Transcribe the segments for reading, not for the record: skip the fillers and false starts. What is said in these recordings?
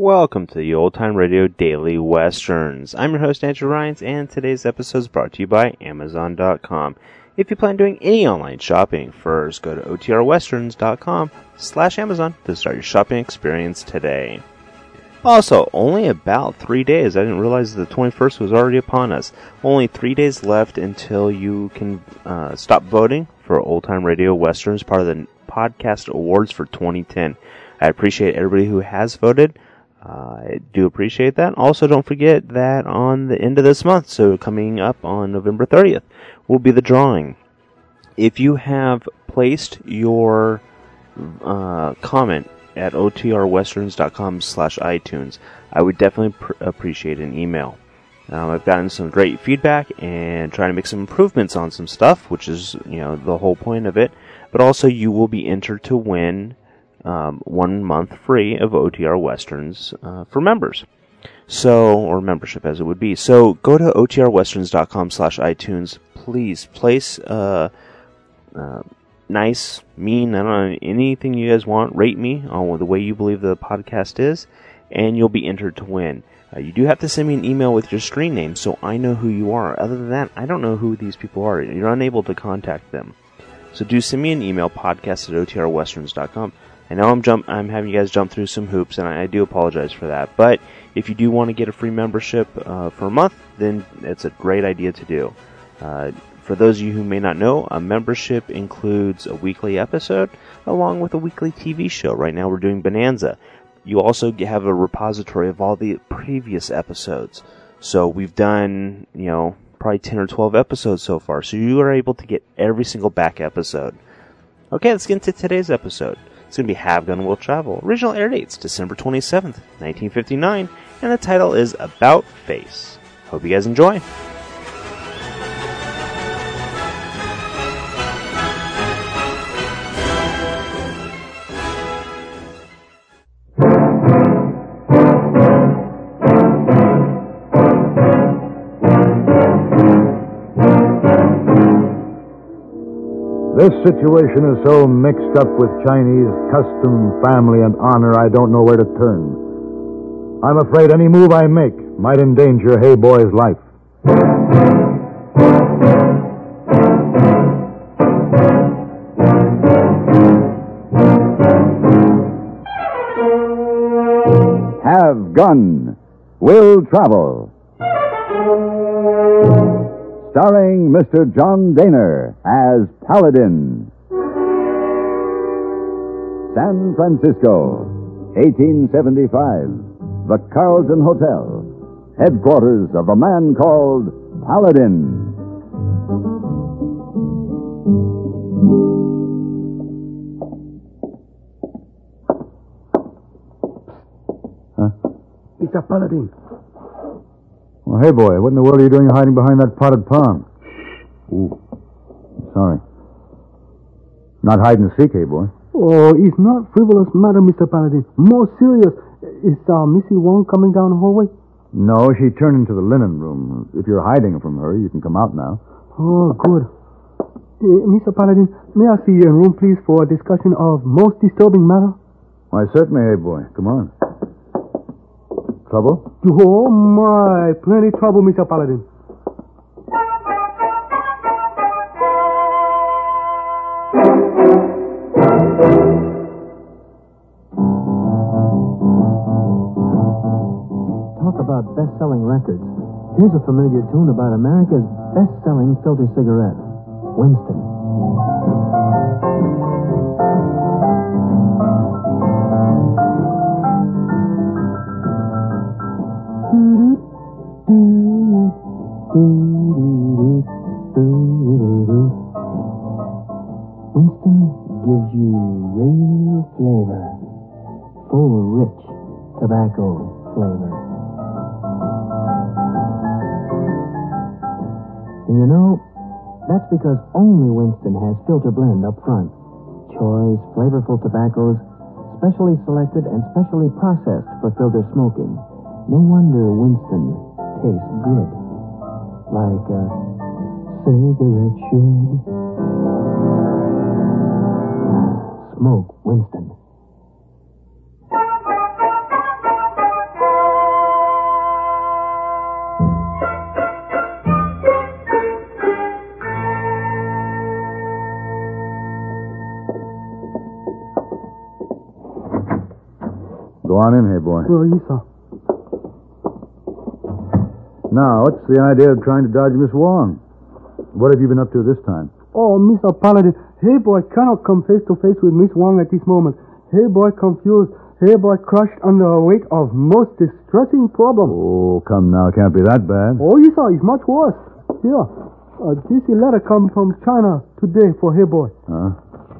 Welcome to the Old Time Radio Daily Westerns. I'm your host, Andrew Rhynes, and today's episode is brought to you by Amazon.com. If you plan on doing any online shopping, first go to otrwesterns.com/Amazon to start your shopping experience today. Also, only about 3 days. I didn't realize the 21st was already upon us. Only 3 days left until you can stop voting for Old Time Radio Westerns, part of the Podcast Awards for 2010. I appreciate everybody who has voted. I do appreciate that. Also, don't forget that on the end of this month, so coming up on November 30th, will be the drawing. If you have placed your comment at otrwesterns.com/iTunes, I would definitely appreciate an email. I've gotten some great feedback and trying to make some improvements on some stuff, which is, the whole point of it. But also, you will be entered to win 1 month free of OTR Westerns for members. Or membership as it would be. So go to otrwesterns.com/iTunes. Please place nice, mean, I don't know, anything you guys want. Rate me on the way you believe the podcast is, and you'll be entered to win. You do have to send me an email with your screen name so I know who you are. Other than that, I don't know who these people are. You're unable to contact them. So do send me an email, podcast@otrwesterns.com. I know I'm having you guys jump through some hoops, and I do apologize for that. But if you do want to get a free membership for a month, then it's a great idea to do. For those of you who may not know, a membership includes a weekly episode along with a weekly TV show. Right now we're doing Bonanza. You also have a repository of all the previous episodes. So we've done, probably 10 or 12 episodes so far. So you are able to get every single back episode. Okay, let's get into today's episode. It's going to be Have Gun Will Travel. Original air dates December 27th, 1959, and the title is About Face. Hope you guys enjoy. This situation is so mixed up with Chinese custom, family, and honor, I don't know where to turn. I'm afraid any move I make might endanger Hey Boy's life. Have Gun Will Travel. Starring Mr. John Daner as Paladin. San Francisco, 1875. The Carlton Hotel, headquarters of a man called Paladin. Huh? Mr. Paladin. Well, hey, boy, what in the world are you doing hiding behind that potted palm? Ooh, sorry. Not hide and seek, hey, boy. Oh, it's not frivolous matter, Mr. Paladin. More serious. Is Missy Wong coming down the hallway? No, she turned into the linen room. If you're hiding from her, you can come out now. Oh, good. Mr. Paladin, may I see you in room, please, for a discussion of most disturbing matter? Why, certainly, hey, boy. Come on. Trouble? Oh, my. Plenty trouble, Mr. Paladin. Talk about best-selling records. Here's a familiar tune about America's best-selling filter cigarette, Winston. Winston gives you real flavor, full, rich tobacco flavor. And that's because only Winston has filter blend up front. Choice, flavorful tobaccos, specially selected and specially processed for filter smoking. No wonder Winston tastes good. Like a cigarette should. Smoke Winston. Go on in, hey boy. Oh, yes, sir. Now, what's the idea of trying to dodge Miss Wong? What have you been up to this time? Oh, Mr. Paladin, hey boy cannot come face to face with Miss Wong at this moment. Hey boy confused. Hey boy crushed under the weight of most distressing problem. Oh, come now, can't be that bad. Oh, yes, sir, it's much worse. Here, this letter come from China today for hey boy. Huh?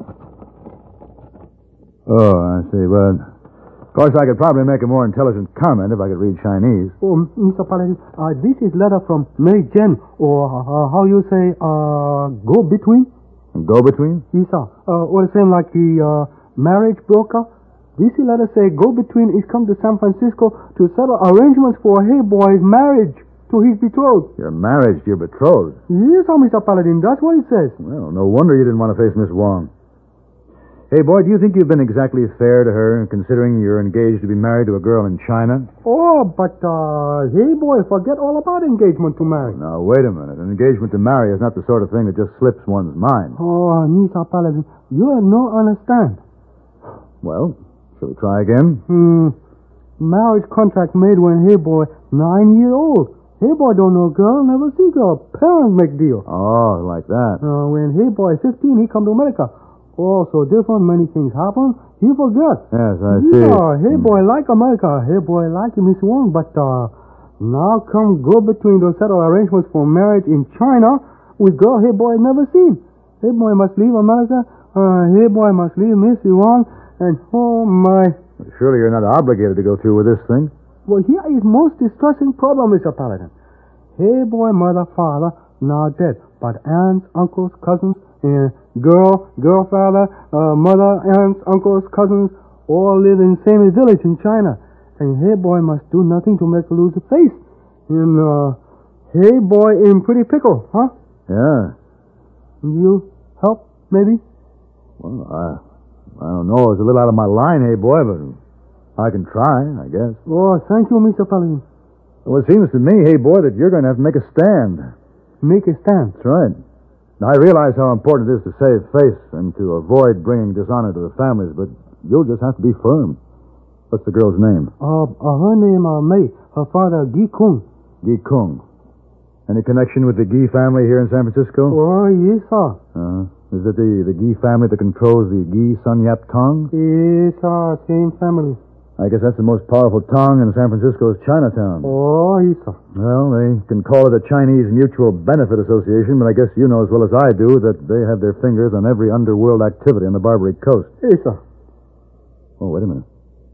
Oh, I see. Well, of course, I could probably make a more intelligent comment if I could read Chinese. Oh, Mr. Paladin, this is letter from Mei Jen, or how you say, go-between? Go-between? Yes, sir. Or the same like the marriage broker. This letter say go-between is come to San Francisco to settle arrangements for hey boy's marriage to his betrothed. Your marriage to your betrothed? Yes, sir, Mr. Paladin, that's what it says. Well, no wonder you didn't want to face Miss Wong. Hey, boy, do you think you've been exactly fair to her, considering you're engaged to be married to a girl in China? Oh, but, hey, boy, forget all about engagement to marry. Now, wait a minute. An engagement to marry is not the sort of thing that just slips one's mind. Oh, Mr. Paladin, you no understand. Well, shall we try again? Marriage contract made when hey, boy, 9 years old. Hey, boy don't know girl, never see girl. Parents make deal. Oh, like that. When hey, boy 15, he come to America. Oh, so different, many things happen. He forgot. Yes, I see. Yeah, hey boy like America. Hey boy like Miss Wong, but now come go between those settled arrangements for marriage in China with girl hey boy never seen. Hey boy must leave America. Hey boy must leave Miss Wong, and oh my. Surely you're not obligated to go through with this thing. Well, here is most distressing problem, Mr. Paladin. Hey boy, mother, father, now dead, but aunts, uncles, cousins, and girl, father, mother, aunts, uncles, cousins, all live in the same village in China. And hey boy must do nothing to make her lose her face. And hey boy in pretty pickle, huh? Yeah. You help, maybe? Well, I don't know. It's a little out of my line, hey boy, but I can try, I guess. Oh, thank you, Mr. Paladin. Well, it seems to me, hey boy, that you're going to have to make a stand. Make a stand? That's right. Now, I realize how important it is to save face and to avoid bringing dishonor to the families, but you'll just have to be firm. What's the girl's name? Her name, Mei. Her father, Gi Kung. Gi Kung. Any connection with the Gi family here in San Francisco? Oh, yes, sir. Is it the Gi family that controls the Gi Sun Yap Tong? Yes, sir. Same family. I guess that's the most powerful tong in San Francisco's Chinatown. Oh, yes, sir. Well, they can call it a Chinese Mutual Benefit Association, but I guess you know as well as I do that they have their fingers on every underworld activity on the Barbary Coast. Yes, sir. Oh, wait a minute.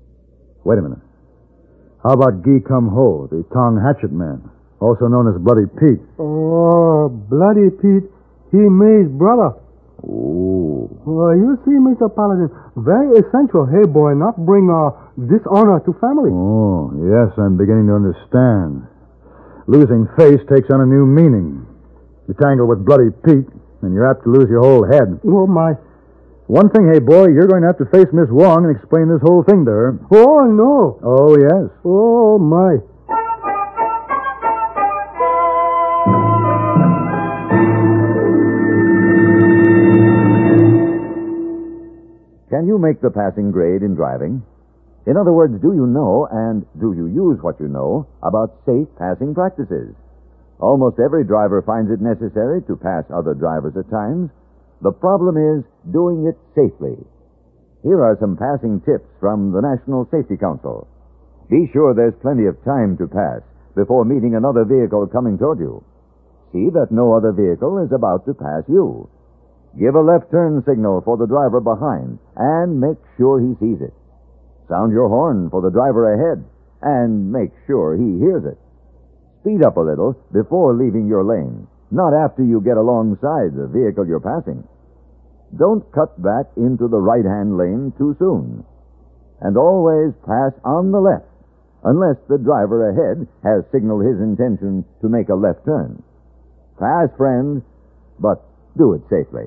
How about Gi Kum Ho, the Tong Hatchet Man, also known as Bloody Pete? Oh, Bloody Pete. He May's brother. Oh. Well, you see, Mr. Paladin, very essential, hey boy, not bring dishonor to family. Oh, yes, I'm beginning to understand. Losing face takes on a new meaning. You tangle with Bloody Pete, and you're apt to lose your whole head. Oh, my. One thing, hey boy, you're going to have to face Miss Wong and explain this whole thing to her. Oh, no. Oh, yes. Oh, my. Can you make the passing grade in driving? In other words, do you know and do you use what you know about safe passing practices? Almost every driver finds it necessary to pass other drivers at times. The problem is doing it safely. Here are some passing tips from the National Safety Council. Be sure there's plenty of time to pass before meeting another vehicle coming toward you. See that no other vehicle is about to pass you. Give a left turn signal for the driver behind and make sure he sees it. Sound your horn for the driver ahead and make sure he hears it. Speed up a little before leaving your lane, not after you get alongside the vehicle you're passing. Don't cut back into the right-hand lane too soon. And always pass on the left, unless the driver ahead has signaled his intention to make a left turn. Pass, friend, but do it safely.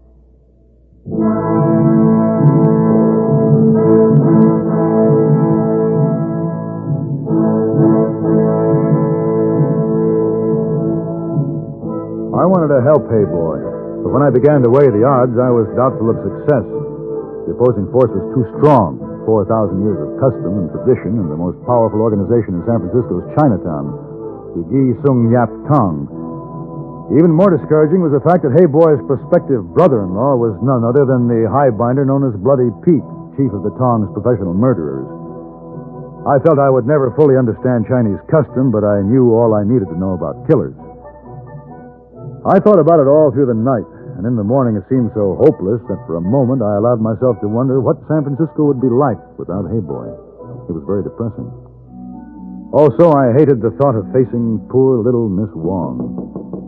I wanted to help Hey Boy, but when I began to weigh the odds, I was doubtful of success. The opposing force was too strong. 4,000 years of custom and tradition and the most powerful organization in San Francisco's Chinatown, the Gi Sung Yap Tong. Even more discouraging was the fact that Hey Boy's prospective brother-in-law was none other than the highbinder known as Bloody Pete, chief of the Tong's professional murderers. I felt I would never fully understand Chinese custom, but I knew all I needed to know about killers. I thought about it all through the night, and in the morning it seemed so hopeless that for a moment I allowed myself to wonder what San Francisco would be like without Hey Boy. It was very depressing. Also, I hated the thought of facing poor little Miss Wong.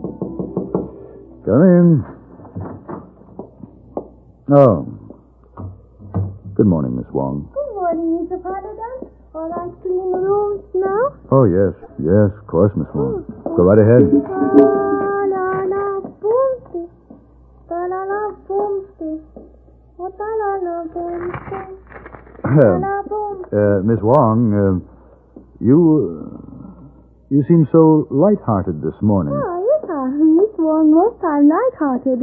Come in. Oh. Good morning, Miss Wong. Good morning, Mr. Paladin. All right, clean rooms now? Oh, yes. Yes, of course, Miss Wong. Go right ahead. Miss Wong, you seem so light-hearted this morning. Oh, yes, Miss Wong, most time light-hearted.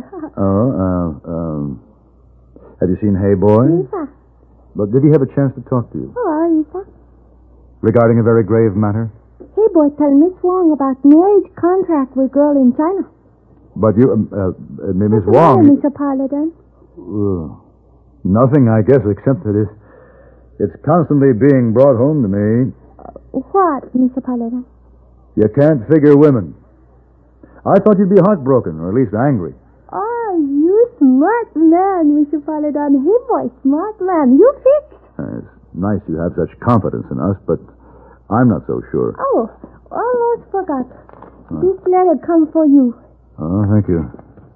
Have you seen Hey Boy? Yes, sir. But did he have a chance to talk to you? Oh, yes, sir. Regarding a very grave matter? Hey Boy, tell Miss Wong about marriage contract with girl in China. But you, Miss What's Wong... the matter, Mr. Paladin? Nothing, I guess, except that it's constantly being brought home to me. What, Mr. Paladin? You can't figure women. I thought you'd be heartbroken, or at least angry. Oh, you smart man, Mr. Paladin. Hey Boy, smart man. You fix. It's nice you have such confidence in us, but I'm not so sure. Oh, almost forgot. This letter come for you. Oh, thank you.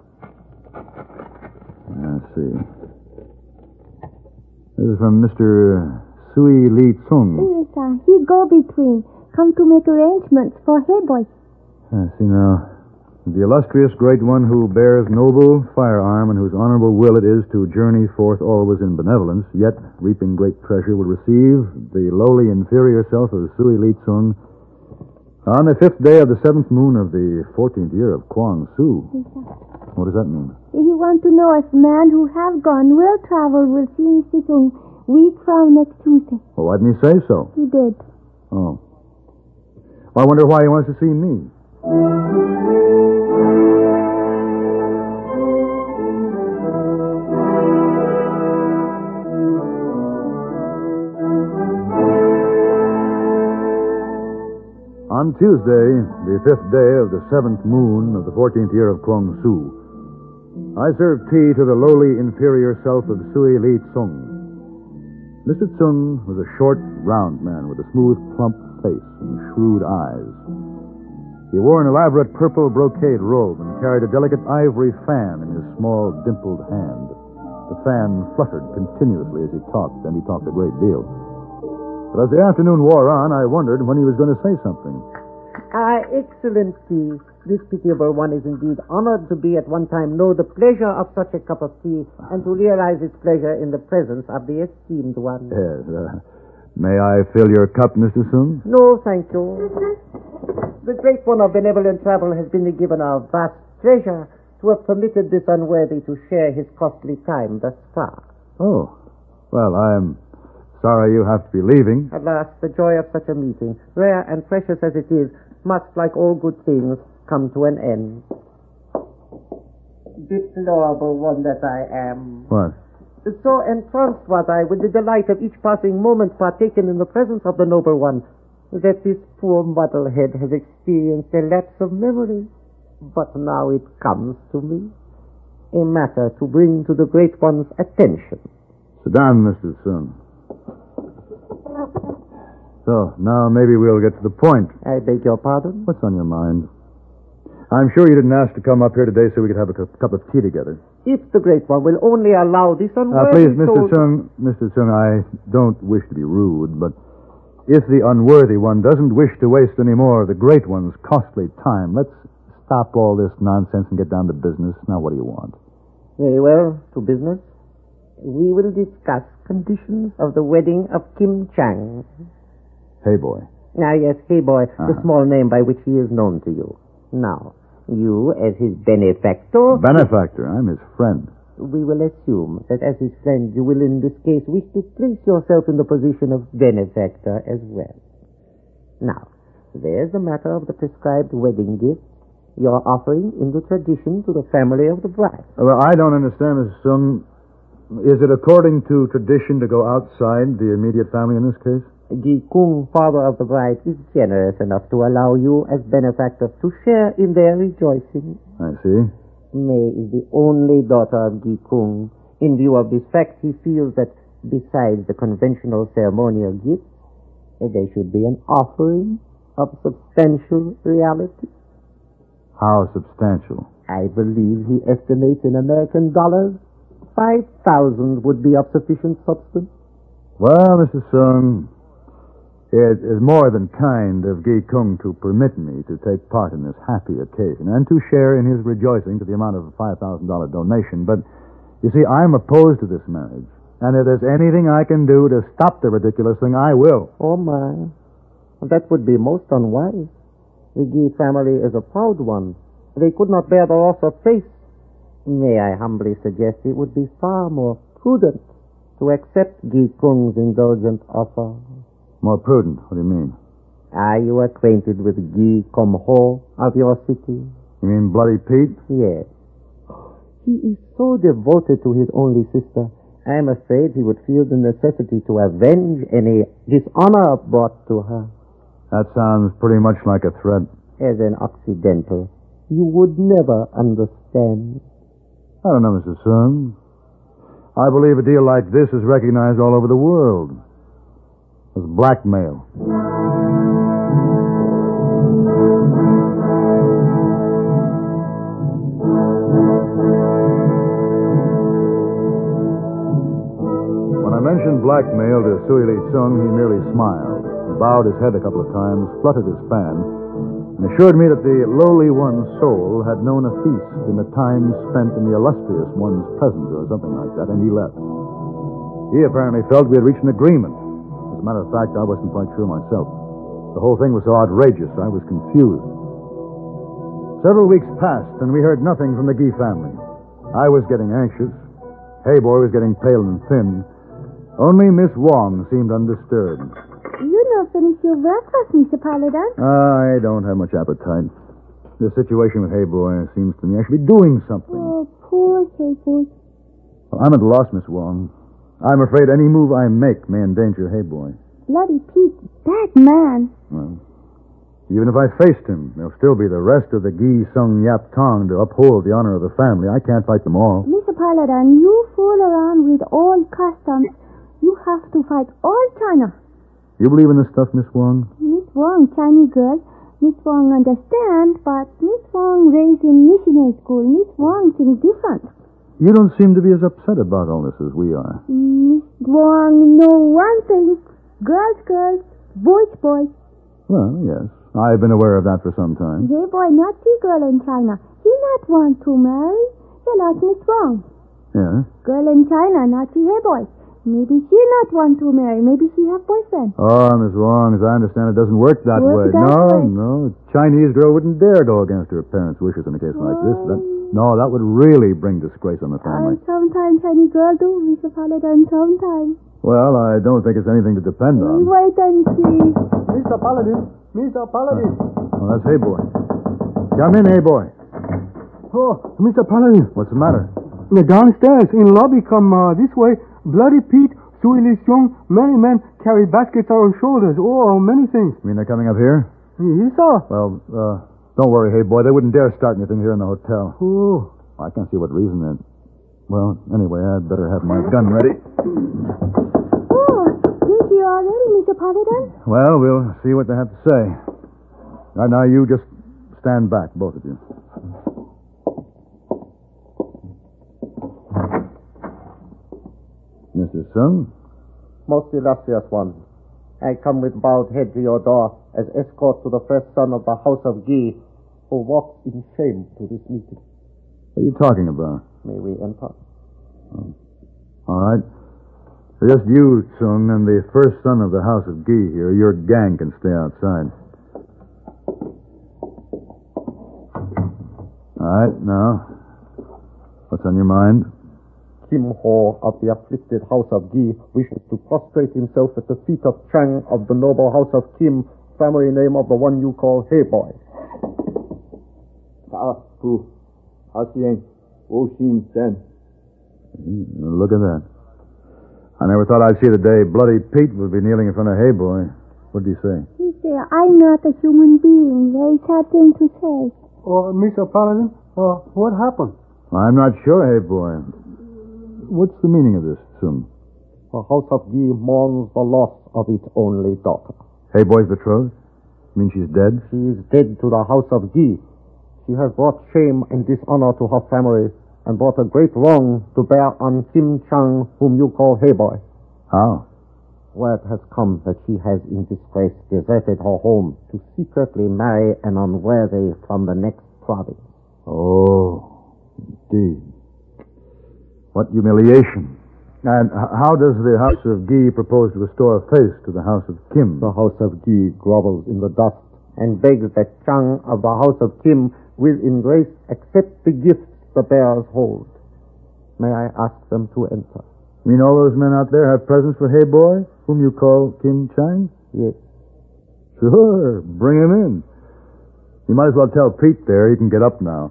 Let's see. This is from Mr. Sui Li Tsung. Yes, sir. He go-between. Come to make arrangements for Hey Boy. See now. The illustrious great one who bears noble firearm and whose honorable will it is to journey forth always in benevolence, yet reaping great treasure, will receive the lowly inferior self of Sui Li Tsung on the 5th day of the 7th moon of the 14th year of Kwang Su. Yes, sir. What does that mean? He want to know if man who have gone will travel will see Mr. Tung week from next Tuesday. Well, why didn't he say so? He did. Oh. Well, I wonder why he wants to see me. On Tuesday, the 5th day of the 7th moon of the 14th year of Kwang Su, I served tea to the lowly inferior self of Sui Li Tsung. Mr. Tsung was a short, round man with a smooth, plump face and shrewd eyes. He wore an elaborate purple brocade robe and carried a delicate ivory fan in his small, dimpled hand. The fan fluttered continuously as he talked, and he talked a great deal. But as the afternoon wore on, I wondered when he was going to say something. Excellency, this pitiable one is indeed honored to be at one time know the pleasure of such a cup of tea and to realize its pleasure in the presence of the esteemed one. Yes, may I fill your cup, Mr. Tsung? No, thank you. The great one of benevolent travel has been given a vast treasure to have permitted this unworthy to share his costly time thus far. Oh, well, I'm sorry you have to be leaving. Alas, the joy of such a meeting, rare and precious as it is, must, like all good things, come to an end. Deplorable one that I am. What? So entranced was I with the delight of each passing moment partaken in the presence of the noble one, that this poor muddlehead has experienced a lapse of memory. But now it comes to me, a matter to bring to the great one's attention. Sit down, Mr. Tsung. So, now maybe we'll get to the point. I beg your pardon? What's on your mind? I'm sure you didn't ask to come up here today so we could have a cup of tea together. If the great one will only allow this unworthy please, Mr. Tsung, I don't wish to be rude, but if the unworthy one doesn't wish to waste any more of the great one's costly time, let's stop all this nonsense and get down to business. Now, what do you want? Very well, to business. We will discuss conditions of the wedding of Kim Chang. Hey, boy. Ah, yes, Hey Boy, the small name by which he is known to you. Now, you, as his benefactor... Benefactor? I'm his friend. We will assume that as his friend you will in this case wish to place yourself in the position of benefactor as well. Now, there's the matter of the prescribed wedding gift you're offering in the tradition to the family of the bride. Well, I don't understand, Mrs. Sung. Is it according to tradition to go outside the immediate family in this case? Gi Kung, father of the bride, is generous enough to allow you as benefactor to share in their rejoicing. I see. May is the only daughter of Gi Kung. In view of this fact, he feels that besides the conventional ceremonial gifts, there should be an offering of substantial reality. How substantial? I believe he estimates in American dollars 5,000 would be of sufficient substance. Well, Mrs. Sung, it is more than kind of Gi Kung to permit me to take part in this happy occasion and to share in his rejoicing to the amount of a $5,000 donation. But, you see, I'm opposed to this marriage. And if there's anything I can do to stop the ridiculous thing, I will. Oh, my. That would be most unwise. The Gi family is a proud one. They could not bear the loss of face. May I humbly suggest it would be far more prudent to accept Gi Kung's indulgent offer. More prudent? What do you mean? Are you acquainted with Gi Kum Ho of your city? You mean Bloody Pete? Yes. He is so devoted to his only sister, I am afraid he would feel the necessity to avenge any dishonor brought to her. That sounds pretty much like a threat. As an Occidental, you would never understand. I don't know, Mrs. Sung. I believe a deal like this is recognized all over the world as blackmail. When I mentioned blackmail to Sui Li Tsung, he merely smiled, bowed his head a couple of times, fluttered his fan, and assured me that the lowly one's soul had known a feast in the time spent in the illustrious one's presence or something like that, and he left. He apparently felt we had reached an agreement. As a matter of fact, I wasn't quite sure myself. The whole thing was so outrageous, I was confused. Several weeks passed, and we heard nothing from the Gi family. I was getting anxious. Hey Boy was getting pale and thin. Only Miss Wong seemed undisturbed. You not finished your breakfast, Mr. Paladin. I don't have much appetite. The situation with Hey Boy seems to me I should be doing something. Oh, poor Hey Boy. Well, I'm at a loss, Miss Wong. I'm afraid any move I make may endanger Hey Boy. Bloody Pete, that man. Well, even if I faced him, there'll still be the rest of the Gi Sung Yap Tong to uphold the honor of the family. I can't fight them all. Mr. Paladin, you fool around with all customs. You have to fight all China. You believe in this stuff, Miss Wong? Miss Wong, Chinese girl. Miss Wong understand, but Miss Wong raised in missionary school. Miss Wong thinks different. You don't seem to be as upset about all this as we are. Miss Wong know one thing. Girls, girls. Boys, boys. Well, yes. I've been aware of that for some time. Hey boy, not see girl in China. He not want to marry. He like Miss Wong. Yeah? Girl in China, not see hey boy. Maybe she not want to marry. Maybe she have boyfriend. Oh, Miss Wong, as I understand it, doesn't work that way. No. A Chinese girl wouldn't dare go against her parents' wishes in a case like this. That would really bring disgrace on the family. Sometimes Chinese girl do, Mr. Paladin, sometimes. Well, I don't think it's anything to depend on. Wait and see. Mr. Paladin. Mr. Paladin. Oh, that's Hey Boy. Come in, Hey Boy. Oh, Mr. Paladin. What's the matter? Downstairs in lobby, come this way. Bloody Pete, Sui Li Tsung, many men carry baskets on shoulders. Oh, many things. You mean they're coming up here? Yes, sir. Well, don't worry, Hey Boy. They wouldn't dare start anything here in the hotel. Oh. I can't see what reason then. Well, anyway, I'd better have my gun ready. Oh, think you already, Mr. Paladin? Well, we'll see what they have to say. Right now, you just stand back, both of you. Mrs. Sung? Most illustrious one, I come with bowed head to your door as escort to the first son of the House of Gi, who walks in shame to this meeting. What are you talking about? May we enter? All right. Just you, Tsung, and the first son of the House of Gi here. Your gang can stay outside. All right, now, what's on your mind? Kim Ho of the afflicted house of Gi wishes to prostrate himself at the feet of Chang of the noble house of Kim, family name of the one you call Hey Boy. Look at that. I never thought I'd see the day Bloody Pete would be kneeling in front of Hey Boy. What did he say? He said, I'm not a human being. Very sad thing to say. Mr. Paladin, what happened? I'm not sure, Hey Boy. What's the meaning of this, Sum? The house of Gi mourns the loss of its only daughter. Hey Boy's betrothed? You mean she's dead? She is dead to the house of Gi. She has brought shame and dishonor to her family and brought a great wrong to bear on Kim Chang, whom you call Hey Boy. How? Word has come that she has in disgrace deserted her home to secretly marry an unworthy from the next province. Oh, indeed. What humiliation. And how does the house of Gi propose to restore face to the house of Kim? The house of Gi grovels in the dust and begs that Chang of the house of Kim will in grace accept the gifts the bearers hold. May I ask them to enter? You mean all those men out there have presents for Hey Boy, whom you call Kim Chang? Yes. Sure, bring him in. You might as well tell Pete there he can get up now.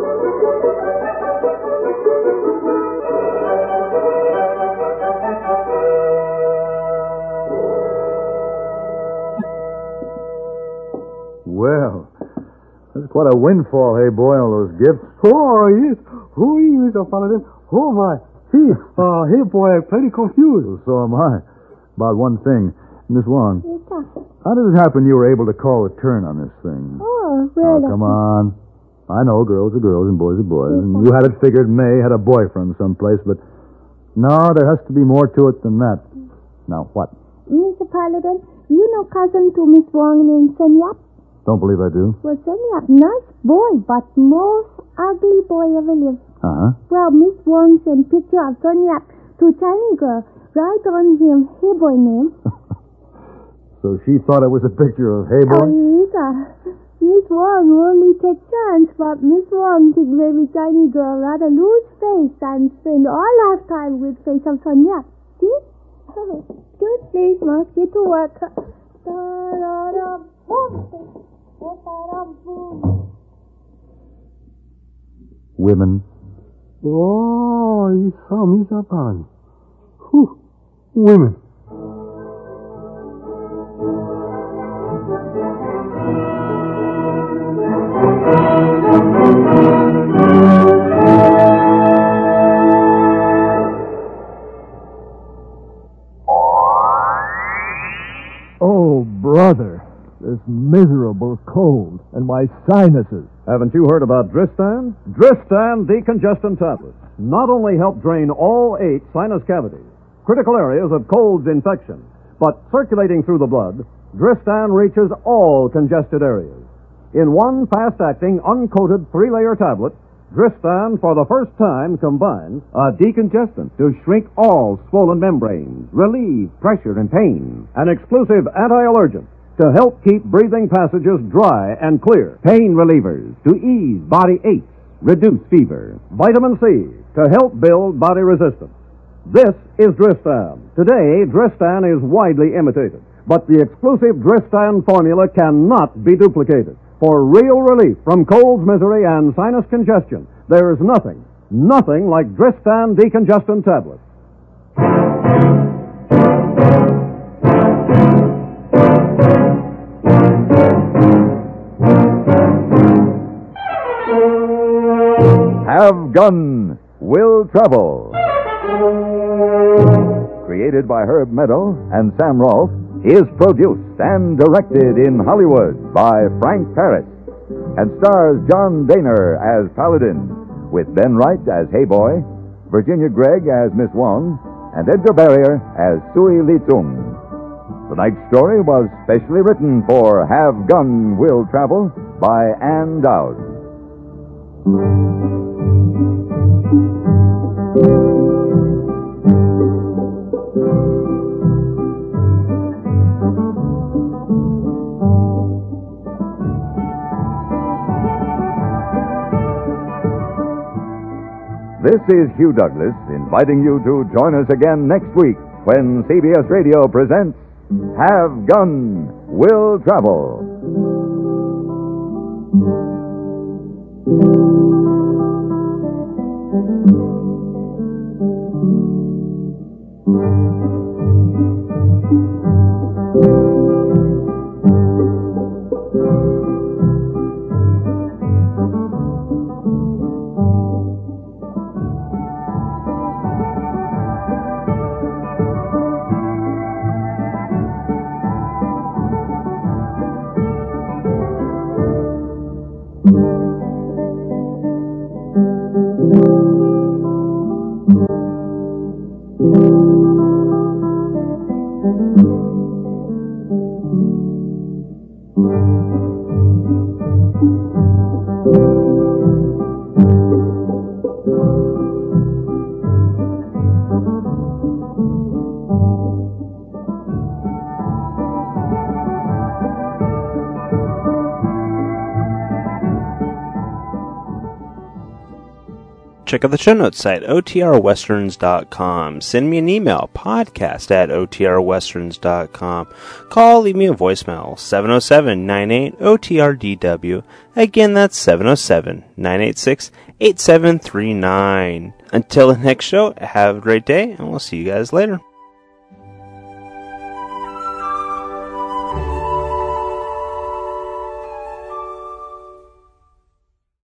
Well, that's quite a windfall, Hey Boy, all those gifts. Oh, yes. Who are you, Mr. Paladin? Oh, my. Hey, boy, I'm plenty confused. Well, so am I. About one thing. Miss Wong, Yes, sir. how does it happen you were able to call a turn on this thing? Oh, well... Oh, come on. I know girls are girls and boys are boys, and you had it figured May had a boyfriend someplace, but no, there has to be more to it than that. Now, what? Mr. Paladin, you know cousin to Miss Wong named Sun Yap? Don't believe I do. Well, Sun Yap, nice boy, but most ugly boy ever lived. Uh-huh. Well, Miss Wong sent picture of Sun Yap to Chinese girl, right on him, Hey Boy name. So she thought it was a picture of Hey Oh, Boy? yes, sir. Miss Wong only take chance, but Miss Wong think maybe Chinese girl rather lose face and spend all lifetime with face of Sun Yap. See? Good, please, must get to work. Da-da-da, boom. Da-da-da, boom. Women. Oh, you saw Mr. Paladin. Whew. Women. Oh, brother, this miserable cold and my sinuses. Haven't you heard about Dristan? Dristan decongestant tablets not only help drain all 8 sinus cavities, critical areas of cold's infection, but circulating through the blood, Dristan reaches all congested areas. In one fast-acting, uncoated 3-layer tablet, Dristan, for the first time, combines a decongestant to shrink all swollen membranes, relieve pressure and pain, an exclusive anti-allergen to help keep breathing passages dry and clear, pain relievers to ease body aches, reduce fever, vitamin C to help build body resistance. This is Dristan. Today, Dristan is widely imitated, but the exclusive Dristan formula cannot be duplicated. For real relief from cold's misery and sinus congestion, there is nothing like Dristan decongestant tablets. Have Gun Will Travel. Created by Herb Meadow and Sam Rolfe, is produced and directed in Hollywood by Frank Paris and stars John Daner as Paladin, with Ben Wright as Hey Boy, Virginia Gregg as Miss Wong, and Edgar Barrier as Sui Li Tsung. Tonight's story was specially written for Have Gun Will Travel by Ann Dowd. This is Hugh Douglas inviting you to join us again next week when CBS Radio presents Have Gun, Will Travel. Check out the show notes site, otrwesterns.com. Send me an email, podcast@otrwesterns.com. Call, leave me a voicemail, 707-98-OTRDW. Again, that's 707-986-8739. Until the next show, have a great day, and we'll see you guys later.